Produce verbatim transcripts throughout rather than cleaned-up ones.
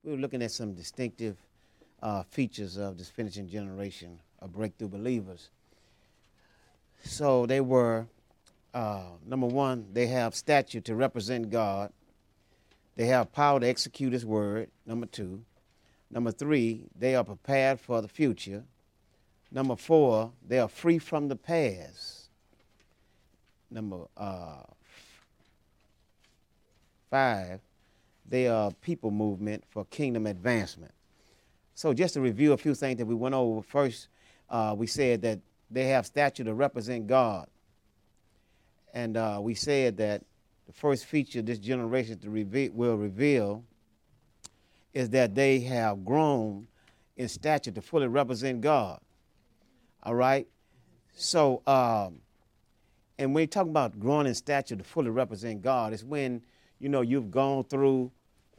we were looking at some distinctive uh, features of this finishing generation of breakthrough believers. So they were, uh, number one, they have stature to represent God. They have power to execute his word, number two. Number three, they are prepared for the future. Number four, they are free from the past. Number uh, five, they are people movement for kingdom advancement. So just to review a few things that we went over. First, uh, we said that they have stature to represent God. And uh, we said that the first feature this generation to reveal, will reveal is that they have grown in stature to fully represent God. All right? So, um, and when you talk about growing in stature to fully represent God, it's when, you know, you've gone through,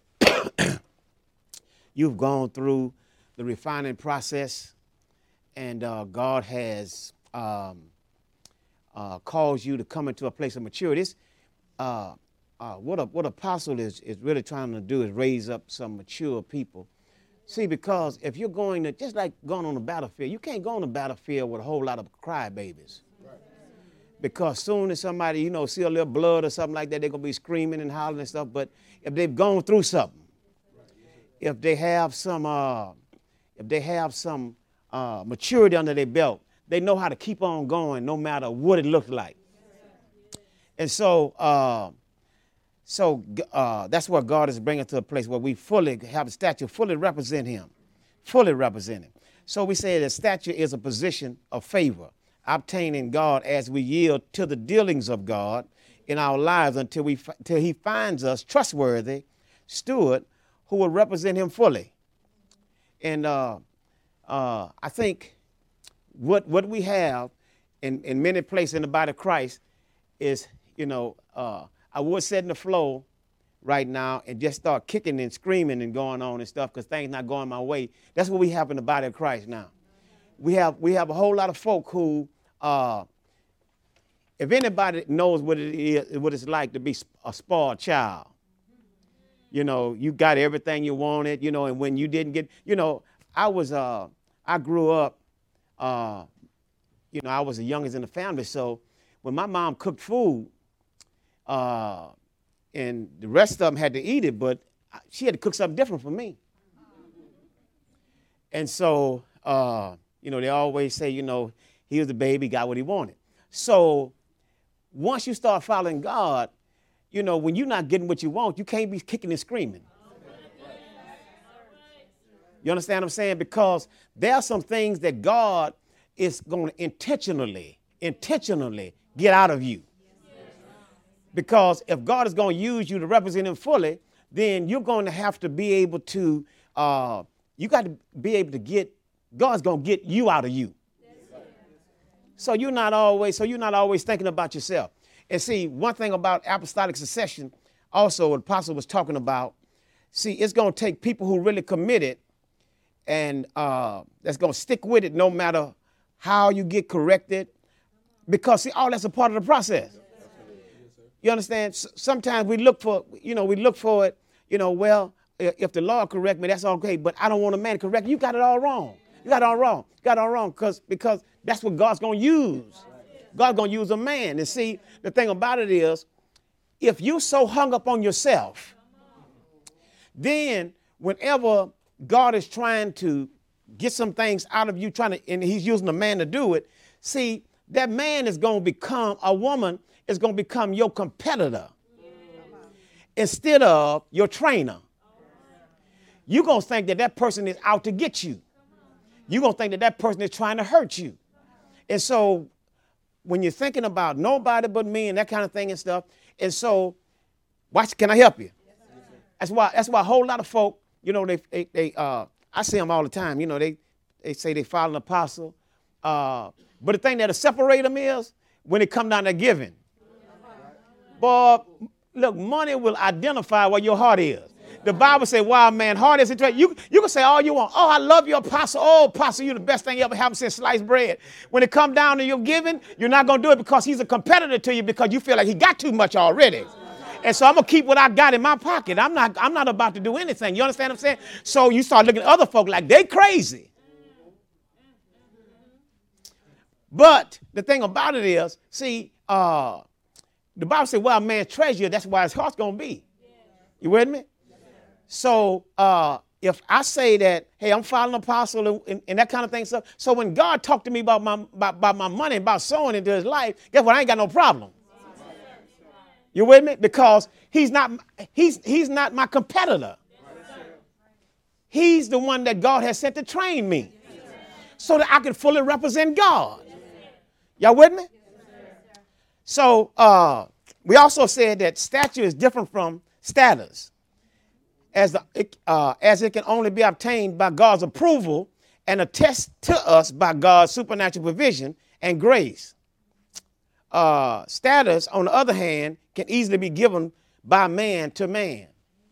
you've gone through the refining process, and uh, God has um, uh, caused you to come into a place of maturity. It's, uh, uh, what a, what apostle is, is really trying to do is raise up some mature people. See, because if you're going to, just like going on the battlefield, you can't go on the battlefield with a whole lot of crybabies. Right. Because soon as somebody, you know, see a little blood or something like that, they're going to be screaming and hollering and stuff. But if they've gone through something, right. if they have some, uh, if they have some uh, maturity under their belt, they know how to keep on going no matter what it looks like. And so, uh, so uh, that's what God is bringing to a place where we fully have a stature, fully represent him, fully represent him. So we say that stature is a position of favor, obtained in God as we yield to the dealings of God in our lives until we, until he finds us trustworthy steward who will represent him fully. And uh, uh, I think what what we have in, in many places in the body of Christ is, you know, uh, I would sit in the floor right now and just start kicking and screaming and going on and stuff because things not going my way. That's what we have in the body of Christ now. We have we have a whole lot of folk who, uh, if anybody knows what it is, what it's like to be a spoiled child, you know, you got everything you wanted, you know, and when you didn't get, you know, I was, uh, I grew up, uh, you know, I was the youngest in the family, so when my mom cooked food, uh, and the rest of them had to eat it, but she had to cook something different for me. And so, uh, you know, they always say, you know, he was the baby, got what he wanted. So once you start following God, you know, when you're not getting what you want, you can't be kicking and screaming. You understand what I'm saying? Because there are some things that God is going to intentionally, intentionally get out of you. Because if God is going to use you to represent him fully, then you're going to have to be able to, uh, you got to be able to get, God's going to get you out of you. So you're not always, so you're not always thinking about yourself. And see, one thing about apostolic succession, also what the apostle was talking about, see, it's going to take people who really committed and uh, that's going to stick with it no matter how you get corrected. Because, see, all that's a part of the process. You understand? Sometimes we look for, you know, we look for it, you know, well, if the Lord correct me, that's okay, but I don't want a man to correct me. You got it all wrong. You got it all wrong. You got it all wrong because because that's what God's going to use. God's going to use a man. And see, the thing about it is, if you so hung up on yourself, then whenever God is trying to get some things out of you, trying to, and he's using a man to do it, see, that man is going to become, a woman is going to become your competitor instead of your trainer. You're going to think that that person is out to get you. You're going to think that that person is trying to hurt you. And so when you're thinking about nobody but me and that kind of thing and stuff, and so, watch, can I help you? That's why, that's why a whole lot of folk, you know, they, they, they uh, I see them all the time, you know, they, they say they follow an apostle. Uh, but the thing that'll separate them is when it come down to giving. But look, money will identify where your heart is. The Bible says, wow, man, heart is interesting. You, you can say all you want. Oh, I love you, apostle. Oh, apostle, you're the best thing you ever happened since sliced bread. When it come down to your giving, you're not going to do it because he's a competitor to you because you feel like he got too much already. And so I'm going to keep what I got in my pocket. I'm not, I'm not about to do anything. You understand what I'm saying? So you start looking at other folk like they crazy. But the thing about it is, see, uh, the Bible says, well, a man's treasure, that's why his heart's going to be. You with me? So uh, if I say that, hey, I'm following apostle and, and, and that kind of thing, so, so when God talked to me about my, about, about my money, about sowing into his life, guess what? I ain't got no problem. You with me? Because he's not, he's, he's not my competitor. He's the one that God has sent to train me so that I can fully represent God. Y'all with me? So uh, we also said that stature is different from status, as, the, it, uh, as it can only be obtained by God's approval and attested to us by God's supernatural provision and grace. Uh, status, on the other hand, can easily be given by man to man.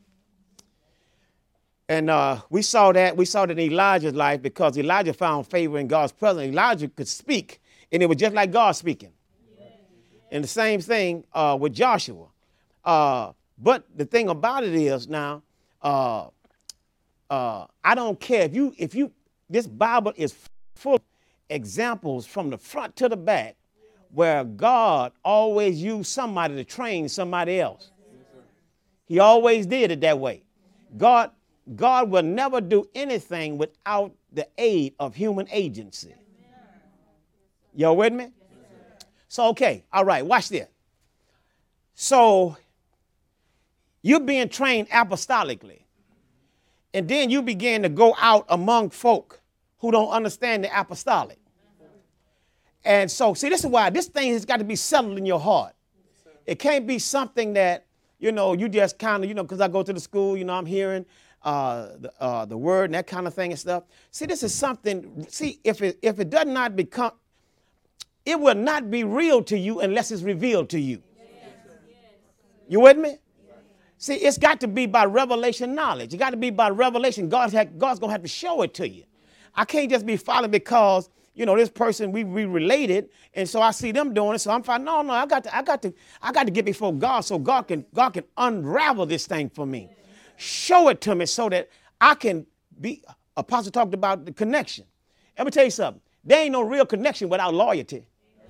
And uh, we saw that. We saw that in Elijah's life because Elijah found favor in God's presence. Elijah could speak, and it was just like God speaking. And the same thing uh, with Joshua. Uh, but the thing about it is now, uh, uh, I don't care if you, if you, this Bible is full of examples from the front to the back where God always used somebody to train somebody else. He always did it that way. God, God will never do anything without the aid of human agency. Y'all with me? So, okay, all right, watch this. So, you're being trained apostolically. And then you begin to go out among folk who don't understand the apostolic. And so, see, this is why this thing has got to be settled in your heart. It can't be something that, you know, you just kind of, you know, because I go to the school, you know, I'm hearing uh, the, uh, the word and that kind of thing and stuff. See, this is something, see, if it, if it does not become, it will not be real to you unless it's revealed to you. You with me? See, it's got to be by revelation knowledge. It got to be by revelation. God ha- God's going to have to show it to you. I can't just be following because, you know, this person, we, we related, and so I see them doing it, so I'm fine. No, no, I got to, I got to, I got to get before God so God can, God can unravel this thing for me. Show it to me so that I can be, Apostle talked about the connection. Let me tell you something. There ain't no real connection without loyalty.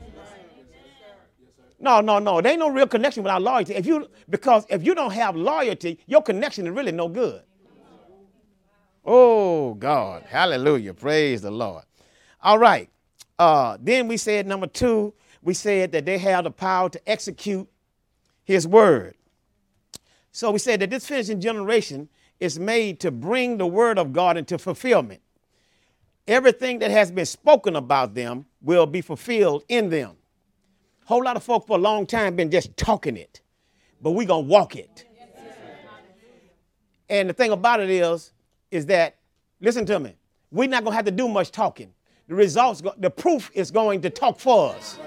No, no, no. There ain't no real connection without loyalty. If you, because if you don't have loyalty, your connection is really no good. Oh, God. Hallelujah. Praise the Lord. All right. Uh, then we said, number two, we said that they have the power to execute his word. So we said that this finishing generation is made to bring the word of God into fulfillment. Everything that has been spoken about them will be fulfilled in them. A whole lot of folk for a long time been just talking it, but we going to walk it. And the thing about it is, is that, listen to me, we're not going to have to do much talking. The results, the proof is going to talk for us.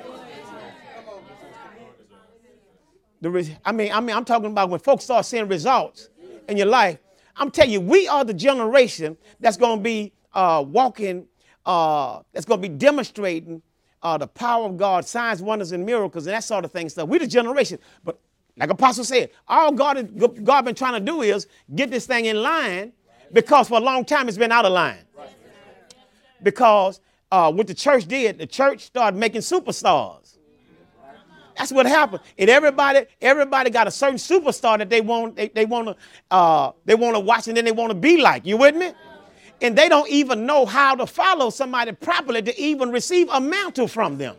The re- I mean, I mean, I'm talking about when folks start seeing results in your life. I'm telling you, we are the generation that's going to be uh, walking, uh, that's going to be demonstrating uh, the power of God, signs, wonders, and miracles, and that sort of thing. So we're the generation. But like Apostle said, all God has God been trying to do is get this thing in line, because for a long time it's been out of line. Because uh, what the church did, the church started making superstars. That's what happened. And everybody, everybody got a certain superstar that they want, they, they want to, uh, they want to watch, and then they want to be like. You with me? And they don't even know how to follow somebody properly to even receive a mantle from them.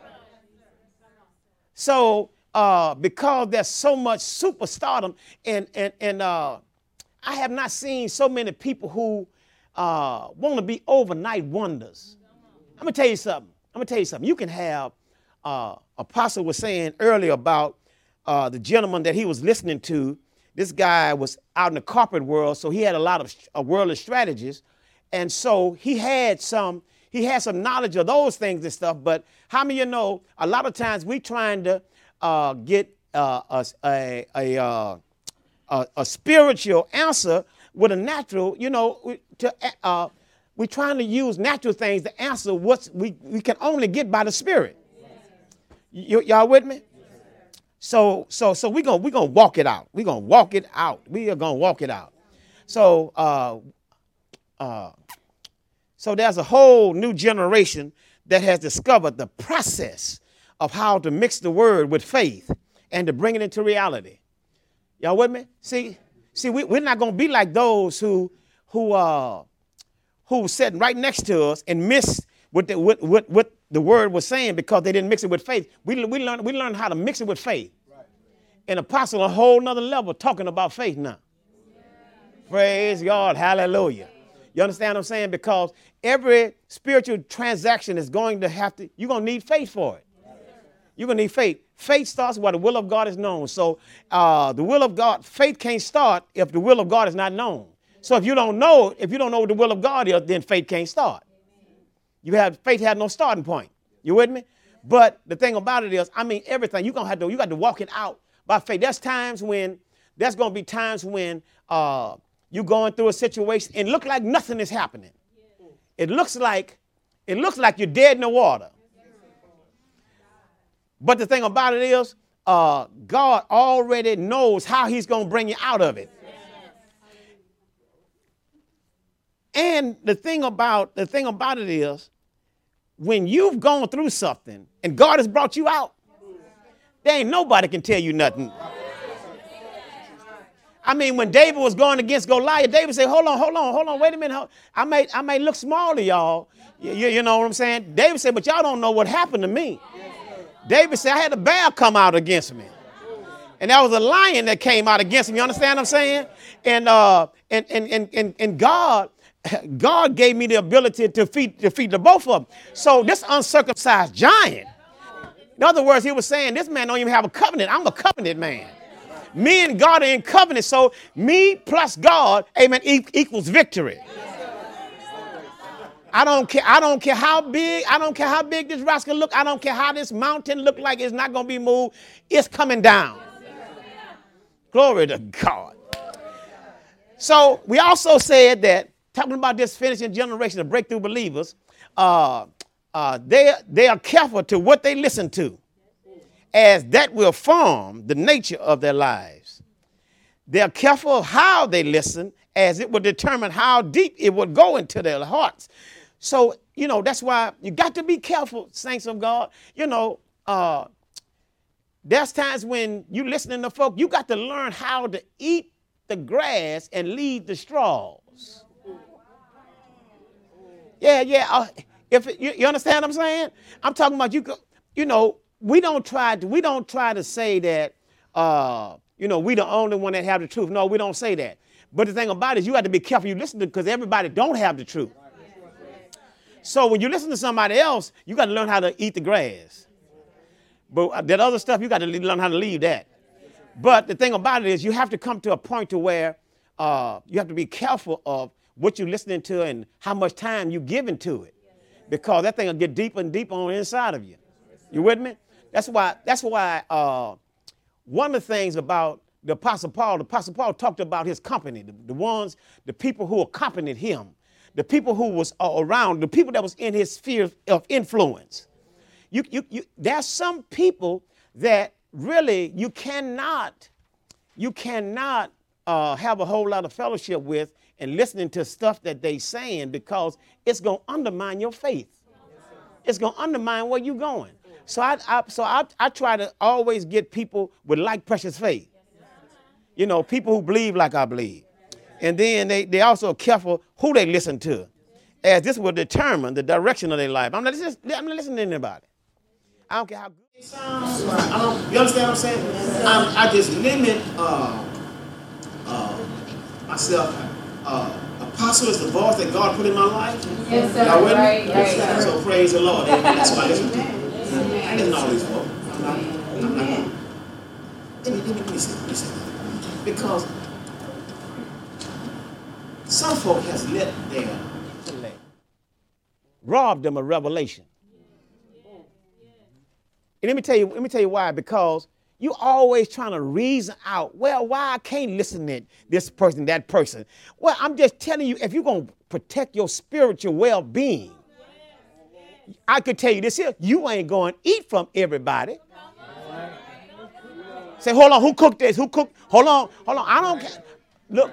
So uh, because there's so much superstardom, and and and uh, I have not seen so many people who uh, want to be overnight wonders. I'm gonna tell you something. I'm gonna tell you something. You can have. Uh, Apostle was saying earlier about uh, the gentleman that he was listening to. This guy was out in the corporate world, so he had a lot of uh, worldly strategies, and so he had some he had some knowledge of those things and stuff. But how many of you know a lot of times we trying to uh, get uh, a a a, uh, a a spiritual answer with a natural, you know, to uh, we're trying to use natural things to answer what we we can only get by the Spirit. Y- y'all with me? So, so, so we're gonna we're gonna walk it out. We're gonna walk it out. We are gonna walk it out. So, uh, uh, so there's a whole new generation that has discovered the process of how to mix the word with faith and to bring it into reality. Y'all with me? See, see, we, we're not gonna be like those who who uh who was sitting right next to us and missed what the what, what, what the word was saying because they didn't mix it with faith. We we learned we learned how to mix it with faith. Right. And Apostle a whole nother level talking about faith now. Yeah. Praise God, hallelujah. You understand what I'm saying? Because every spiritual transaction is going to have to, you're going to need faith for it. You're going to need faith. Faith starts where the will of God is known. So uh, the will of God, faith can't start if the will of God is not known. So if you don't know, if you don't know what the will of God is, then faith can't start. You have, faith had no starting point. You with me? But the thing about it is, I mean, everything, you're going to have to, you got to walk it out by faith. There's times when, there's going to be times when, uh, you're going through a situation and look like nothing is happening. It looks like it looks like you're dead in the water. But the thing about it is, uh, God already knows how he's going to bring you out of it. And the thing about the thing about it is, when you've gone through something and God has brought you out, there ain't nobody can tell you nothing. I mean, when David was going against Goliath, David said, hold on, hold on, hold on, wait a minute. I may, I may look small to y'all. You, you, you know what I'm saying? David said, but y'all don't know what happened to me. David said, I had a bear come out against me. And that was a lion that came out against me. You understand what I'm saying? And, uh, and, and, and, and, and God, God gave me the ability to feed, to feed the both of them. So this uncircumcised giant, in other words, he was saying, this man don't even have a covenant. I'm a covenant man. Me and God are in covenant, so me plus God, amen, equals victory. I don't care. I don't care how big. I don't care how big this rascal look. I don't care how this mountain look like. It's not going to be moved. It's coming down. Glory to God. So we also said that talking about this finishing generation of breakthrough believers, uh, uh, they they are careful to what they listen to, as that will form the nature of their lives. They're careful how they listen, as it will determine how deep it will go into their hearts. So, you know, that's why you got to be careful, saints of God. You know, uh, there's times when you listening to folk, you got to learn how to eat the grass and leave the straws. Yeah, yeah. Uh, if it, you, you understand what I'm saying? I'm talking about you. You know, we don't try to. We don't try to say that. Uh, you know, we the only one that have the truth. No, we don't say that. But the thing about it is, you have to be careful you listen to, because everybody don't have the truth. So when you listen to somebody else, you got to learn how to eat the grass. But that other stuff, you got to learn how to leave that. But the thing about it is, you have to come to a point to where uh, you have to be careful of what you're listening to and how much time you're giving to it, because that thing will get deeper and deeper on the inside of you. You with me? That's why. That's why. Uh, one of the things about the Apostle Paul, the Apostle Paul talked about his company, the, the ones, the people who accompanied him, the people who was uh, around, the people that was in his sphere of influence. You, you, you, there's some people that really you cannot, you cannot uh, have a whole lot of fellowship with and listening to stuff that they saying, because it's going to undermine your faith. It's going to undermine where you're going. So I, I so I, I try to always get people with like precious faith. You know, people who believe like I believe. And then they, they also are careful who they listen to, as this will determine the direction of their life. I'm not, just, I'm not listening to anybody. I don't care how good it sounds. I don't, you understand what I'm saying? I, I just limit uh, uh, myself. Uh, apostle is the voice that God put in my life. Yes, sir. Y'all with me? Right, right, so praise the Lord. That's what I listen to. I listen to all these folks. I'm not, I'm not, let me, let me, let me say, let me say. Because some folk has let their intellect rob them of revelation. And let me tell you, let me tell you why. Because you always trying to reason out, well, why I can't listen to this person, that person. Well, I'm just telling you, if you're going to protect your spiritual well-being, I could tell you this here, you ain't going to eat from everybody. Say, hold on, who cooked this? Who cooked? Hold on, hold on. I don't care. Look.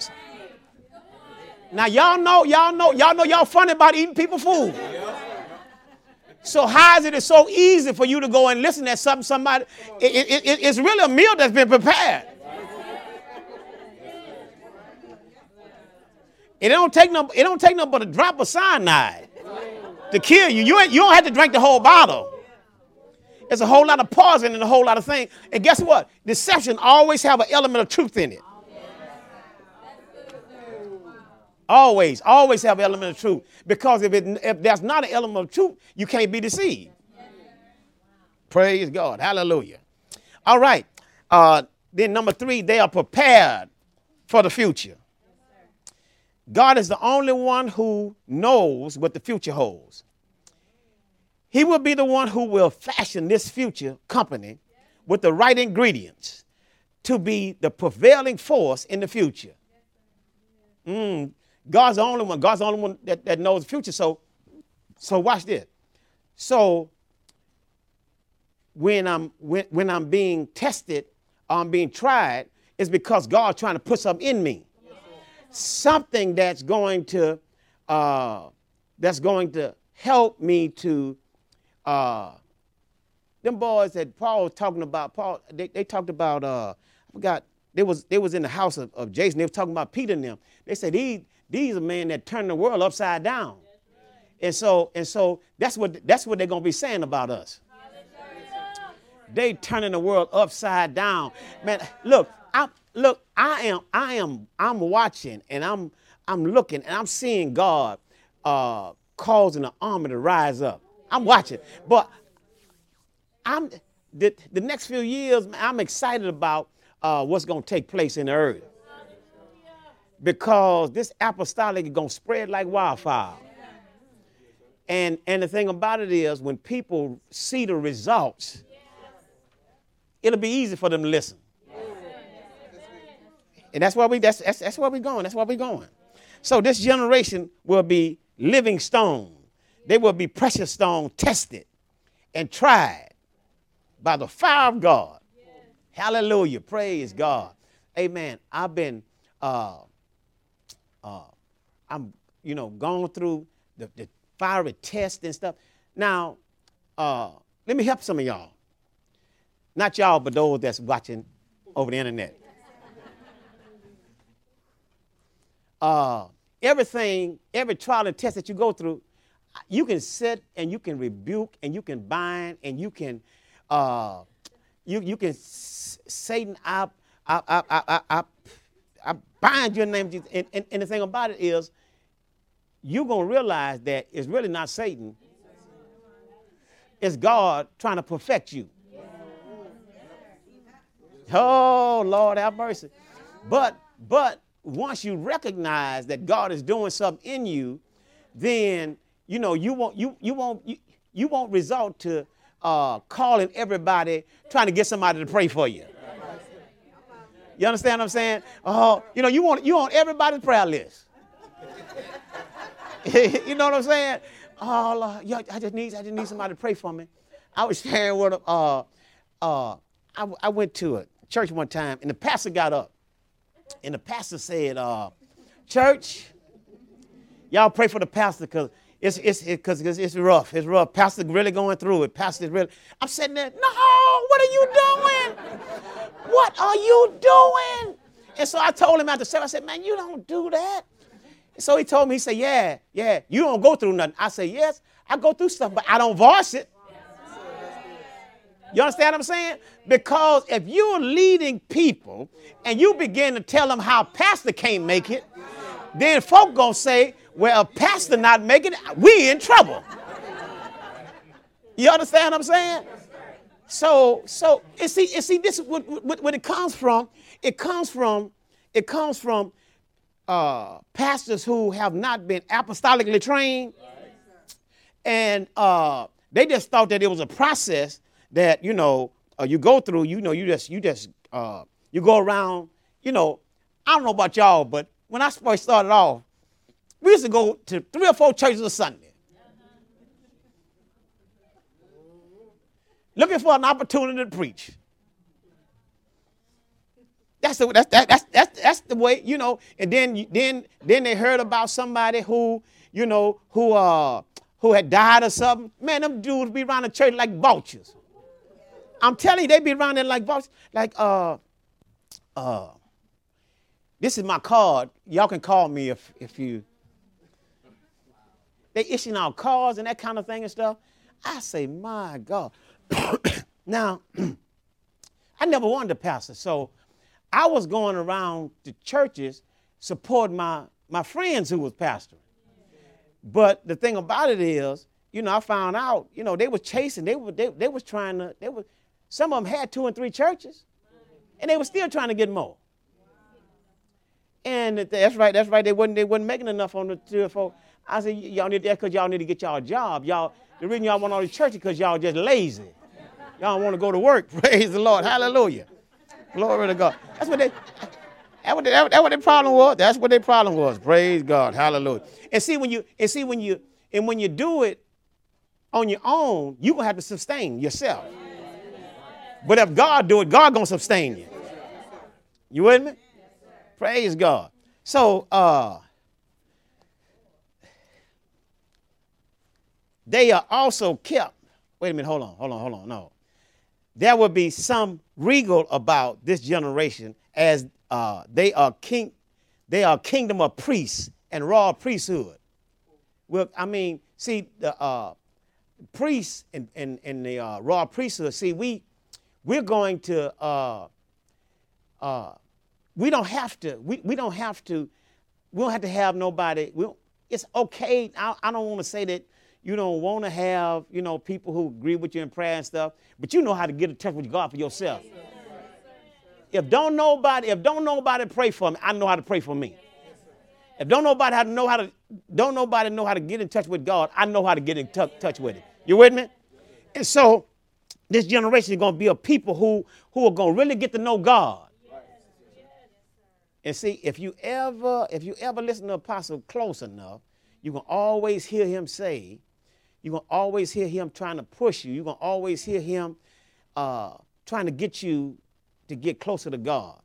Now y'all know, y'all know, y'all know y'all funny about eating people food. So how is it it's so easy for you to go and listen to something somebody? It, it, it, it's really a meal that's been prepared. It don't take no, it don't take no but a drop of cyanide to kill you. You, ain't, you don't have to drink the whole bottle. There's a whole lot of poison and a whole lot of things. And guess what? Deception always have an element of truth in it. Always, always have an element of truth. Because if, it, if there's not an element of truth, you can't be deceived. Praise God. Hallelujah. All right. Uh, then number three, they are prepared for the future. God is the only one who knows what the future holds. He will be the one who will fashion this future company with the right ingredients to be the prevailing force in the future. Mm, God's the only one. God's the only one that, that knows the future. So, so watch this. So when I'm when, when I'm being tested, I'm being tried, it's because God's trying to put something in me. Something that's going to uh, that's going to help me to uh, them boys that Paul was talking about. Paul they, they talked about uh, I forgot they was they was in the house of, of Jason. They were talking about Peter and them. They said these these are men that turn the world upside down. And so and so that's what that's what they're gonna be saying about us. They turning the world upside down. Man, look, I look, I am, I am, I'm watching and I'm I'm looking and I'm seeing God uh, causing an army to rise up. I'm watching. But I'm the, the next few years, I'm excited about uh, what's gonna take place in the earth. Because this apostolic is gonna spread like wildfire. And and the thing about it is when people see the results, it'll be easy for them to listen. And that's where we that's, that's that's where we're going. That's where we're going. So this generation will be living stone. They will be precious stone tested and tried by the fire of God. Yes. Hallelujah. Praise God. Amen. I've been uh uh I'm you know going through the, the fiery test and stuff. Now uh let me help some of y'all. Not y'all, but those that's watching over the internet. Uh, everything, every trial and test that you go through, you can sit and you can rebuke and you can bind and you can, uh, you you can Satan, I I I I I, I bind your name. And, and, and the thing about it is, you're gonna realize that it's really not Satan. It's God trying to perfect you. Oh, Lord, have mercy. But, but once you recognize that God is doing something in you, then, you know, you won't, you, you won't, you, you won't resort to uh, calling everybody, trying to get somebody to pray for you. You understand what I'm saying? Oh, you know, you want, you want everybody's prayer list. You know what I'm saying? Oh, Lord, yo, I just need, I just need somebody to pray for me. I was sharing with, uh, uh, I, I went to a church one time, and the pastor got up, and the pastor said, uh, "Church, y'all pray for the pastor because it's it's because it, it's rough. It's rough. Pastor really going through it. Pastor's really." I'm sitting there. No, what are you doing? What are you doing? And so I told him after service, I said, "Man, you don't do that." So he told me, he said, "Yeah, yeah, you don't go through nothing." I said, "Yes, I go through stuff, but I don't voice it." You understand what I'm saying? Because if you're leading people and you begin to tell them how pastor can't make it, then folk gonna say, well, a pastor not making it, we in trouble. You understand what I'm saying? So, so, and see, and see, this is what, what, what it comes from. It comes from, it comes from uh, pastors who have not been apostolically trained. And uh, they just thought that it was a process that, you know, uh, you go through, you know, you just, you just, uh, you go around, you know, I don't know about y'all, but when I first started off, we used to go to three or four churches a Sunday. Looking for an opportunity to preach. That's the that's that, that's that's that's the way, you know. And then you- then then they heard about somebody who, you know, who uh who had died or something. Man, them dudes be around the church like vultures. I'm telling you, they be around there like vultures. Like uh uh this is my card. Y'all can call me if if you. They issuing out cards and that kind of thing and stuff. I say, my God. Now, I never wanted to pastor, so I was going around to churches supporting my, my friends who was pastoring. But the thing about it is, you know, I found out, you know, they was chasing, they were they, they was trying to, they were, some of them had two and three churches, and they were still trying to get more. And that's right, that's right, they wasn't they wasn't making enough on the three or four. I said, y'all need that because y'all need to get y'all a job. Y'all, the reason y'all want all these churches because y'all just lazy. Y'all want to go to work. Praise the Lord. Hallelujah. Glory to God. That's what they, that's what, they, that's what their problem was. That's what their problem was. Praise God. Hallelujah. And see when you and see when you and when you do it on your own, you're gonna have to sustain yourself. But if God do it, God gonna sustain you. You with me? Praise God. So uh they are also kept. Wait a minute, hold on, hold on, hold on. No. There will be some regal about this generation as uh, they are king, they are kingdom of priests and royal priesthood. Well, I mean, see the uh, priests and, and, and the uh, royal priesthood. See, we we're going to uh, uh, we don't have to we, we don't have to we don't have to have nobody. We don't, it's okay. I, I don't want to say that. You don't want to have, you know, people who agree with you in prayer and stuff, but you know how to get in touch with God for yourself. If don't nobody, if don't nobody pray for me, I know how to pray for me. If don't nobody how to know how to, don't nobody know how to get in touch with God, I know how to get in t- touch with Him. You with me? And so, this generation is going to be a people who who are going to really get to know God. And see, if you ever, if you ever listen to Apostle close enough, you can always hear him say. You're going to always hear him trying to push you. You're going to always hear him uh, trying to get you to get closer to God.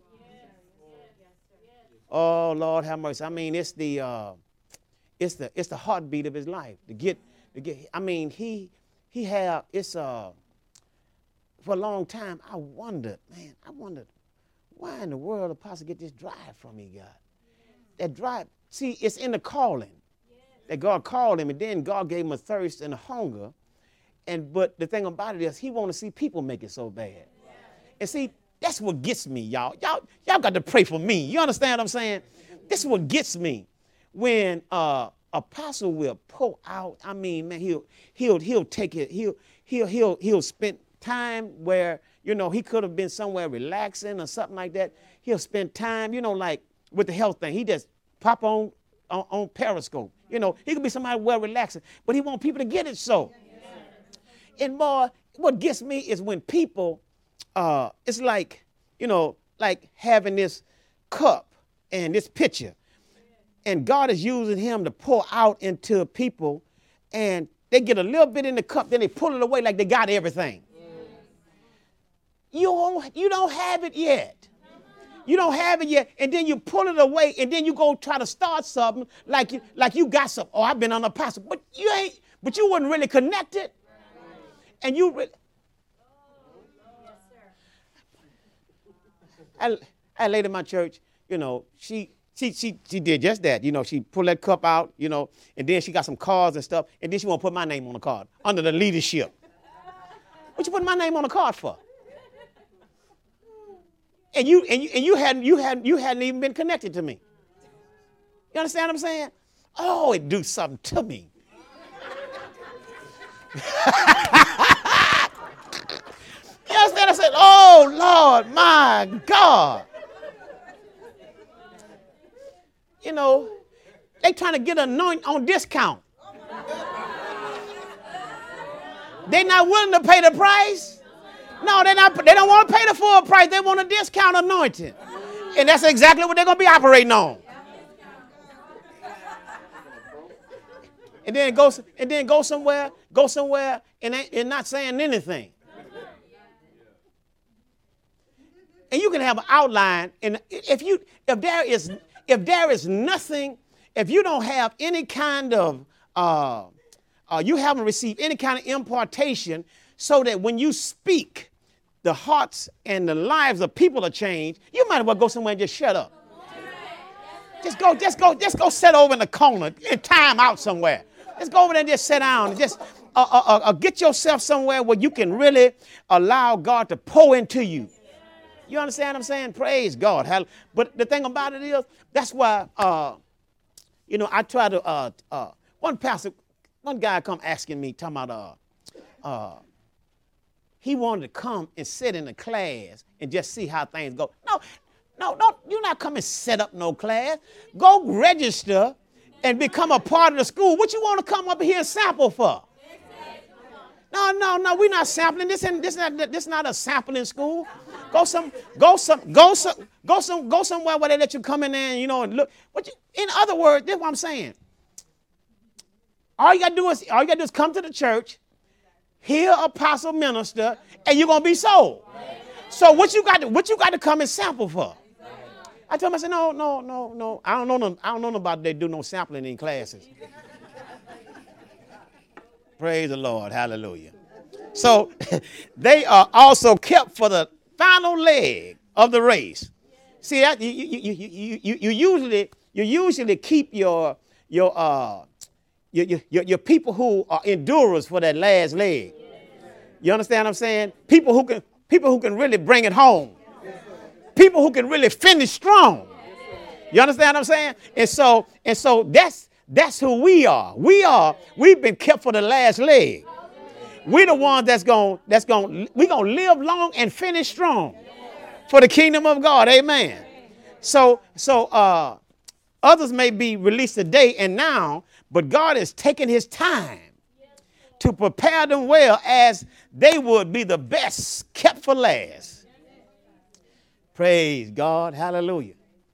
Oh, Lord, have mercy. I mean, it's the uh, it's the it's the heartbeat of his life. To get to get. I mean, he he have it's uh for a long time. I wondered, man. I wondered why in the world Apostle get this drive from me, God. That drive. See, it's in the calling. That God called him, and then God gave him a thirst and a hunger. And but the thing about it is, he want to see people make it so bad. And see, that's what gets me, y'all. Y'all, y'all got to pray for me. You understand what I'm saying? This is what gets me. When uh, Apostle will pull out, I mean, man, he'll he'll he'll take it. He'll he'll he'll he'll spend time where you know he could have been somewhere relaxing or something like that. He'll spend time, you know, like with the health thing. He just pop on. On, on Periscope. You know, he could be somebody well relaxing, but he want people to get it so. And more, what gets me is when people, uh, it's like, you know, like having this cup and this pitcher, and God is using him to pour out into people, and they get a little bit in the cup, then they pull it away like they got everything. You don't, you don't have it yet. You don't have it yet, and then you pull it away, and then you go try to start something like you like you got something. Oh, I've been on a apostle, but you ain't. But you wasn't really connected, and you. Re- I, I lady in my church, you know, she she she she did just that. You know, she pulled that cup out, you know, and then she got some cards and stuff, and then she want to put my name on the card under the leadership. What you put my name on the card for? And you and you and you hadn't you hadn't you hadn't even been connected to me. You understand what I'm saying? Oh, it do something to me. You understand? I said, oh Lord, my God. You know, they trying to get anointed on discount. They not willing to pay the price. No, they're not, they don't want to pay the full price. They want a discount anointing. And that's exactly what they're going to be operating on. And then go and then go somewhere, go somewhere and, and not saying anything. And you can have an outline. And if you, if there is, if there is nothing, if you don't have any kind of, uh, uh, you haven't received any kind of impartation, so that when you speak, the hearts and the lives of people are changed, you might as well go somewhere and just shut up. Just go, just go, just go sit over in the corner and time out somewhere. Just go over there and just sit down and just uh, uh, uh, get yourself somewhere where you can really allow God to pour into you. You understand what I'm saying? Praise God. But the thing about it is, that's why, uh, you know, I try to, uh, uh, one pastor, one guy come asking me, talking about, uh, uh, he wanted to come and sit in the class and just see how things go. No, no, no, you're not coming to set up no class. Go register and become a part of the school. What you want to come up here and sample for? No, no, no, we're not sampling. This isn't, this not this not a sampling school. Go some, go some, go some, go some, go somewhere where they let you come in there and, you know, and look. What you, in other words, this is what I'm saying. All you gotta do is all you gotta do is come to the church, hear apostle minister, and you're gonna be sold. So what you got to what you got to come and sample for? I told him, I said, no, no, no, no. I don't know them, I don't know about they do no sampling in classes. Praise the Lord. Hallelujah. So they are also kept for the final leg of the race. See, that you, you, you, you, you, you usually you usually keep your your uh your, your, your people who are endurers for that last leg. You understand what I'm saying? People who can people who can really bring it home. People who can really finish strong. You understand what I'm saying? And so and so that's that's who we are. We are we've been kept for the last leg. We're the ones that's going that's going we're going to live long and finish strong for the kingdom of God. Amen. So so uh others may be released today and now, but God is taking his time to prepare them well as they would be the best kept for last. Praise God. Hallelujah.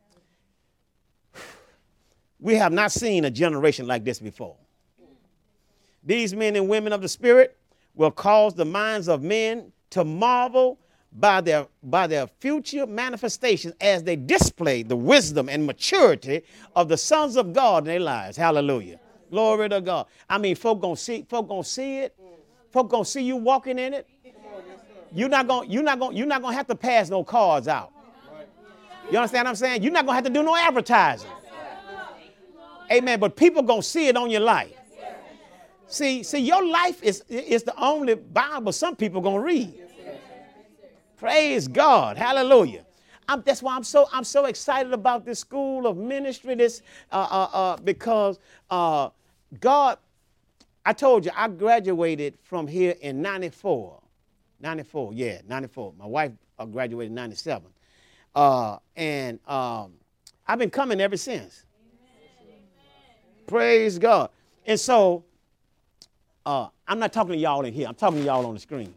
We have not seen a generation like this before. These men and women of the Spirit will cause the minds of men to marvel by their, by their future manifestations as they display the wisdom and maturity of the sons of God in their lives. Hallelujah. Glory to God. I mean, folk gonna see, folk gonna see it. Folk gonna see you walking in it. You're not gonna, you're not gonna, you're not gonna have to pass no cards out. You understand what I'm saying? You're not gonna have to do no advertising. Amen. But people gonna see it on your life. See, see, your life is, is the only Bible some people gonna read. Praise God. Hallelujah. I'm, that's why I'm so I'm so excited about this school of ministry. This uh, uh, uh, because uh, God, I told you I graduated from here in ninety-four. ninety-four, yeah, ninety-four. My wife uh, graduated in ninety-seven, uh, and um, I've been coming ever since. Amen. Praise God. And so uh, I'm not talking to y'all in here. I'm talking to y'all on the screen.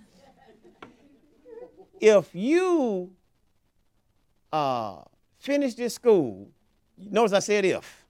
If you uh, finish this school, notice I said if,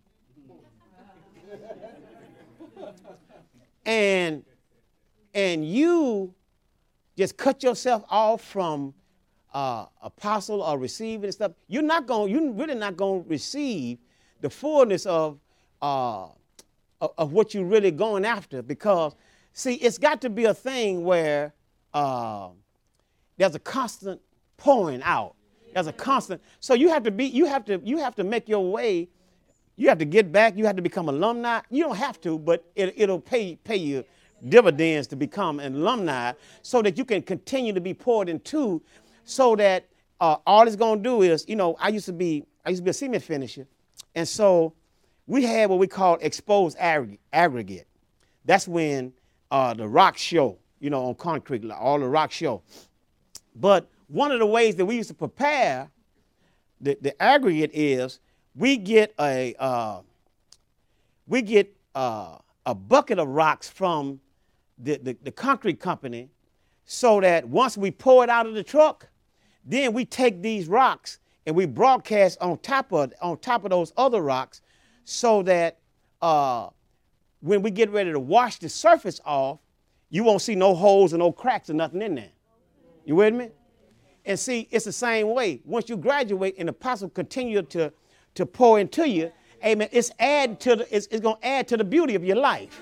and and you just cut yourself off from uh, apostle or receiving and stuff, you're not going. You're really not going to receive the fullness of uh, of, of what you're really going after. Because see, it's got to be a thing where uh, there's a constant pouring out. There's a constant. So you have to be. You have to. You have to make your way. You have to get back. You have to become alumni. You don't have to, but it, it'll pay pay you dividends to become an alumni, so that you can continue to be poured into. So that uh, all it's going to do is, you know, I used to be. I used to be a cement finisher, and so we had what we call exposed aggregate. That's when uh, the rock show, you know, on concrete, all the rock show. But one of the ways that we used to prepare the, the aggregate is we get a uh, we get uh, a bucket of rocks from the, the, the concrete company, so that once we pour it out of the truck, then we take these rocks and we broadcast on top of on top of those other rocks, so that uh, when we get ready to wash the surface off, you won't see no holes and no cracks or nothing in there. You with me? And see, it's the same way. Once you graduate and the apostle continue to, to pour into you, amen, it's add to the, it's, it's going to add to the beauty of your life.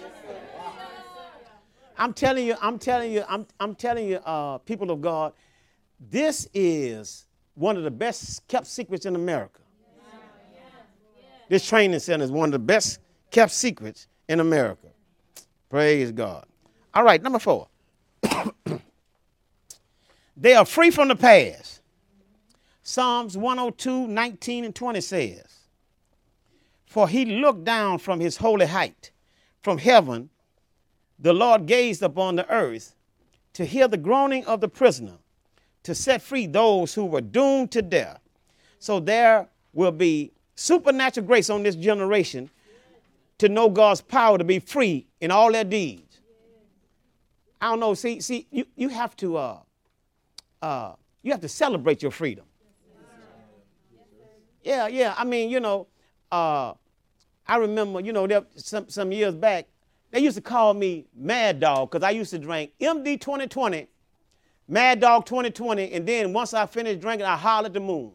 I'm telling you, I'm telling you, I'm, I'm telling you, uh, people of God, this is one of the best kept secrets in America. This training center is one of the best kept secrets in America. Praise God. All right, number four. They are free from the past. Psalms one oh two, nineteen and twenty says, for he looked down from his holy height, from heaven, the Lord gazed upon the earth to hear the groaning of the prisoner, to set free those who were doomed to death. So there will be supernatural grace on this generation to know God's power to be free in all their deeds. I don't know. See, see, you, you have to, uh, uh, you have to celebrate your freedom. Yeah, yeah. I mean, you know, uh, I remember, you know, there, some some years back, they used to call me Mad Dog because I used to drink M D twenty twenty, Mad Dog twenty twenty, and then once I finished drinking, I holler at the moon.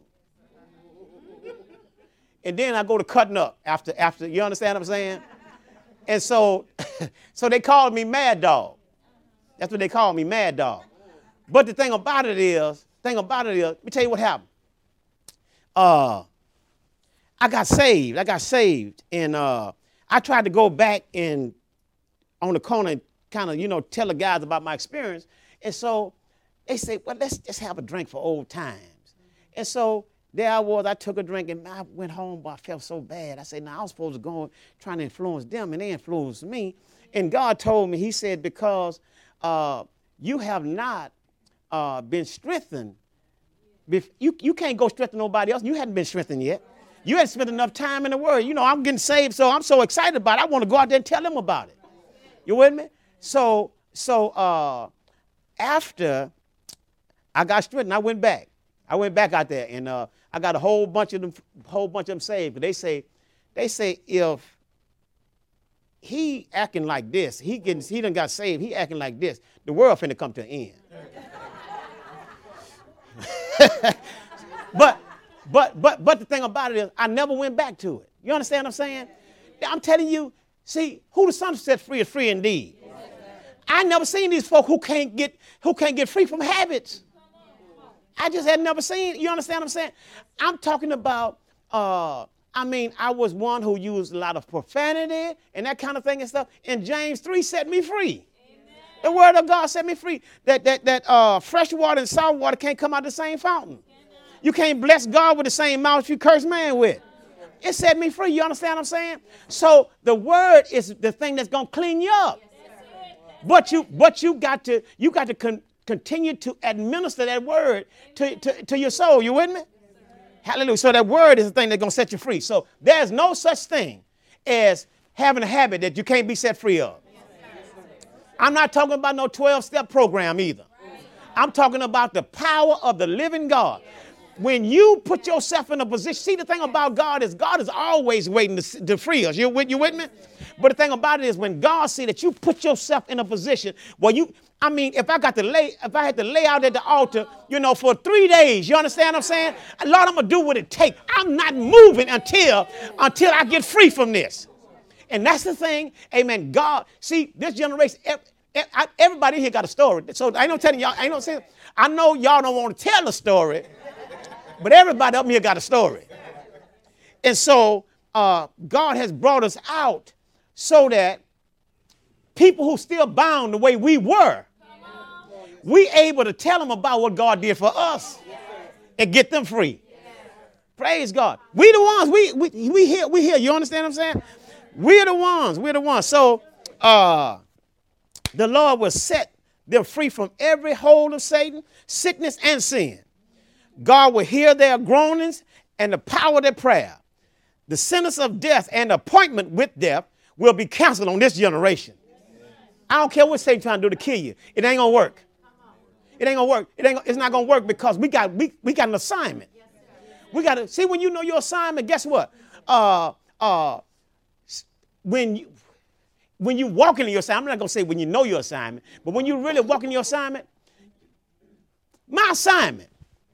And then I go to cutting up after, after, you understand what I'm saying? And so, so they called me Mad Dog. That's what they called me, Mad Dog. But the thing about it is, thing about it is, let me tell you what happened. Uh, I got saved. I got saved. And uh, I tried to go back and on the corner and kind of, you know, tell the guys about my experience. And so they said, well, let's just have a drink for old times. And so there I was, I took a drink and I went home, but I felt so bad. I said, now I was supposed to go trying to influence them and they influenced me. And God told me, he said, because uh, you have not uh, been strengthened. You, you can't go strengthen nobody else. You hadn't been strengthened yet. You hadn't spent enough time in the Word. You know, I'm getting saved, so I'm so excited about it. I want to go out there and tell them about it. You with me? So, so uh, after I got strengthened, I went back. I went back out there, and uh, I got a whole bunch of them, whole bunch of them saved. But they say, they say if he acting like this, he getting, he done got saved, he acting like this, the world finna come to an end. but, but, but, but the thing about it is, I never went back to it. You understand what I'm saying? I'm telling you, see, who the Son set free is free indeed. I never seen these folk who can't get, who can't get free from habits. I just had never seen, you understand what I'm saying? I'm talking about, uh, I mean, I was one who used a lot of profanity and that kind of thing and stuff. And James three set me free. Amen. The word of God set me free. That that that uh, fresh water and salt water can't come out of the same fountain. You can't bless God with the same mouth you curse man with. It set me free. You understand what I'm saying? So the word is the thing that's going to clean you up. But you, but you got to, you got to con- continue to administer that word to, to, to your soul. You with me? Hallelujah. So that word is the thing that's going to set you free. So there's no such thing as having a habit that you can't be set free of. I'm not talking about no twelve-step program either. I'm talking about the power of the living God. When you put yourself in a position, see, the thing about God is God is always waiting to, to free us. You with, you with me? But the thing about it is when God see that you put yourself in a position where you, I mean, if I got to lay, if I had to lay out at the altar, you know, for three days, you understand what I'm saying? Lord, I'm going to do what it takes. I'm not moving until, until I get free from this. And that's the thing. Amen. God, see, this generation, everybody here got a story. So I ain't no telling y'all, I ain't no saying, I know y'all don't want to tell a story, but everybody up here got a story. And so uh, God has brought us out so that people who still bound the way we were, we able to tell them about what God did for us and get them free. Praise God. We the ones, we we we here, we here. You understand what I'm saying? We're the ones, we're the ones. So uh, the Lord will set them free from every hold of Satan, sickness, and sin. God will hear their groanings and the power of their prayer. The sentence of death and appointment with death will be canceled on this generation. I don't care what Satan trying to do to kill you. It ain't gonna work. It ain't gonna work. It ain't. It's not gonna work because we got we we got an assignment. We got to see when you know your assignment. Guess what? Uh, uh, when you when you walk into your assignment, I'm not gonna say when you know your assignment, but when you really walk in your assignment, my assignment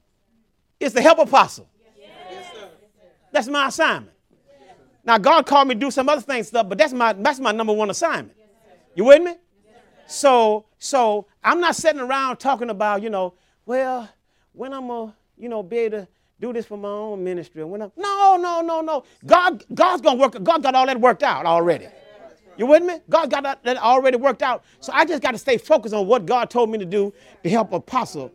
is to help apostle. That's my assignment. Now, God called me to do some other things stuff, but that's my that's my number one assignment. You with me? So, so I'm not sitting around talking about, you know, well, when I'm gonna, you know, be able to do this for my own ministry. When I'm, no, no, no, no. God, God's gonna work. God got all that worked out already. You with me? God got that, that already worked out. So I just got to stay focused on what God told me to do to help apostle.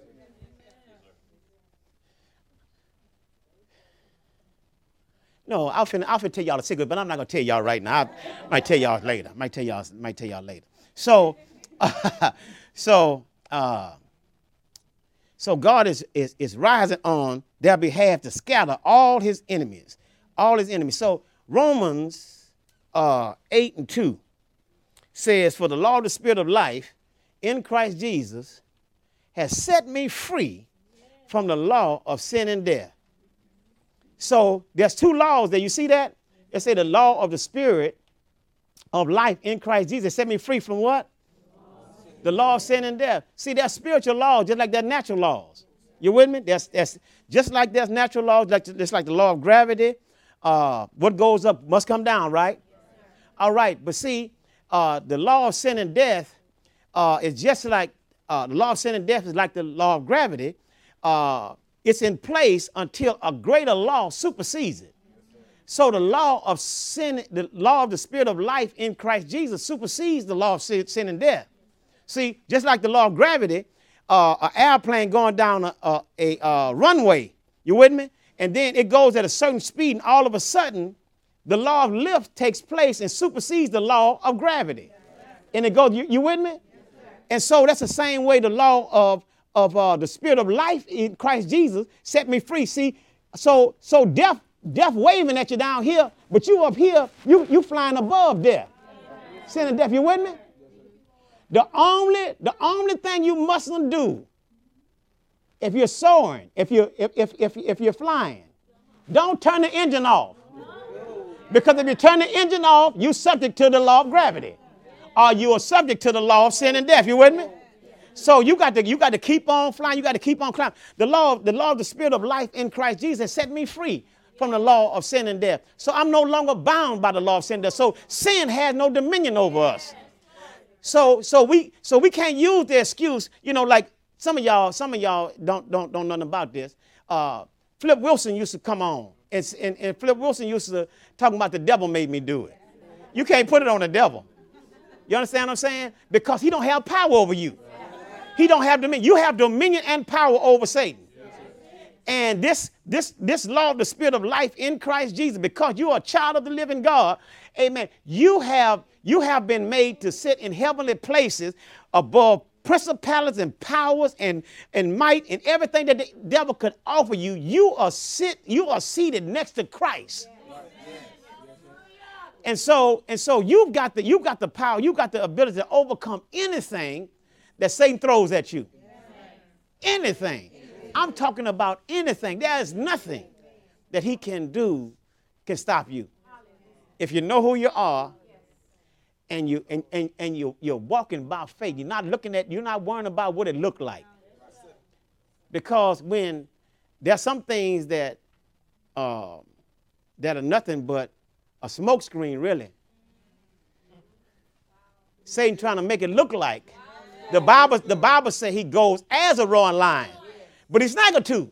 No, I'll finna, I'll finna tell y'all a secret, but I'm not gonna tell y'all right now. I might tell y'all later. Might tell y'all, might tell y'all later. So, uh, so, uh, so God is, is is rising on their behalf to scatter all his enemies, all his enemies. So Romans uh, eight and two says, "For the law of the Spirit of life in Christ Jesus has set me free from the law of sin and death." So there's two laws there. You see that? It say the law of the Spirit of life in Christ Jesus set me free from what? The law of sin and death. See, there's spiritual laws just like there's natural laws. You with me? That's, that's just like there's natural laws, like just like the law of gravity. Uh, what goes up must come down, right? All right, but see, uh, the law of sin and death uh, is just like uh, the law of sin and death is like the law of gravity. Uh, It's in place until a greater law supersedes it. So the law of sin, the law of the Spirit of life in Christ Jesus supersedes the law of sin, sin and death. See, just like the law of gravity, uh, an airplane going down a, a, a uh, runway, you with me? And then it goes at a certain speed, and all of a sudden, the law of lift takes place and supersedes the law of gravity. And it goes, you, you with me? And so that's the same way the law of of uh, the Spirit of life in Christ Jesus set me free. See, so so death, death waving at you down here, but you up here, you you flying above death. Sin and death, you with me? The only, the only thing you mustn't do if you're soaring, if you're if if if, if you're flying, don't turn the engine off. Because if you turn the engine off, you're subject to the law of gravity. Or you are subject to the law of sin and death. You with me? So you got to you got to keep on flying. You got to keep on climbing. The law of the law of the Spirit of life in Christ Jesus set me free from the law of sin and death. So I'm no longer bound by the law of sin and death. So sin has no dominion over us. So so we so we can't use the excuse, you know, like some of y'all some of y'all don't don't don't know nothing about this. Uh, Flip Wilson used to come on, and, and and Flip Wilson used to talk about the devil made me do it. You can't put it on the devil. You understand what I'm saying? Because he don't have power over you. He don't have dominion. You have dominion and power over Satan. And this, this, this law of the Spirit of life in Christ Jesus, because you are a child of the living God, amen, you have, you have been made to sit in heavenly places above principalities and powers and, and might and everything that the devil could offer you. You are sit, you are seated next to Christ. And so, and so you've got the, you've got the power, you've got the ability to overcome anything that Satan throws at you. Anything. I'm talking about anything. There is nothing that he can do can stop you. If you know who you are and you and, and, and you you're walking by faith, you're not looking at, you're not worrying about what it looked like. Because when there's some things that uh, that are nothing but a smoke screen, really. Satan trying to make it look like. The Bible, the Bible says he goes as a roaring lion, but he's not going to.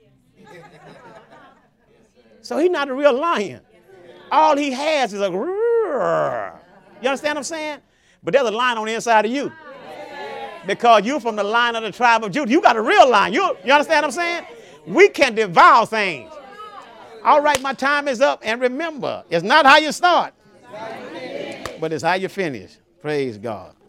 So he's not a real lion. All he has is a roar. You understand what I'm saying? But there's a lion on the inside of you. Because you're from the line of the tribe of Judah. You got a real lion. You, you understand what I'm saying? We can devour things. All right, my time is up. And remember, it's not how you start, but it's how you finish. Praise God.